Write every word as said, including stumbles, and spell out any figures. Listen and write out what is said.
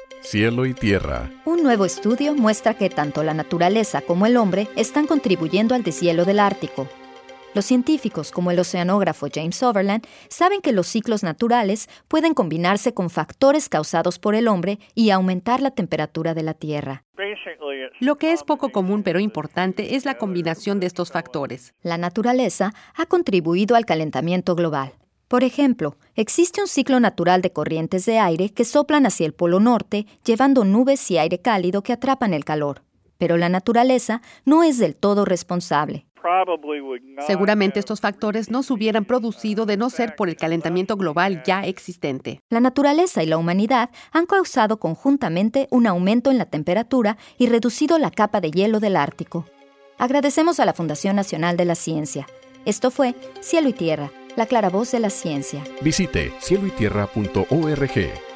Cielo y tierra. Un nuevo estudio muestra que tanto la naturaleza como el hombre están contribuyendo al deshielo del Ártico. Los científicos, como el oceanógrafo James Sutherland, saben que los ciclos naturales pueden combinarse con factores causados por el hombre y aumentar la temperatura de la Tierra. Lo que es poco común pero importante es la combinación de estos factores. La naturaleza ha contribuido al calentamiento global. Por ejemplo, existe un ciclo natural de corrientes de aire que soplan hacia el Polo Norte, llevando nubes y aire cálido que atrapan el calor. Pero la naturaleza no es del todo responsable. Seguramente estos factores no se hubieran producido de no ser por el calentamiento global ya existente. La naturaleza y la humanidad han causado conjuntamente un aumento en la temperatura y reducido la capa de hielo del Ártico. Agradecemos a la Fundación Nacional de la Ciencia. Esto fue Cielo y Tierra, la clara voz de la ciencia. Visite cielo y tierra punto org.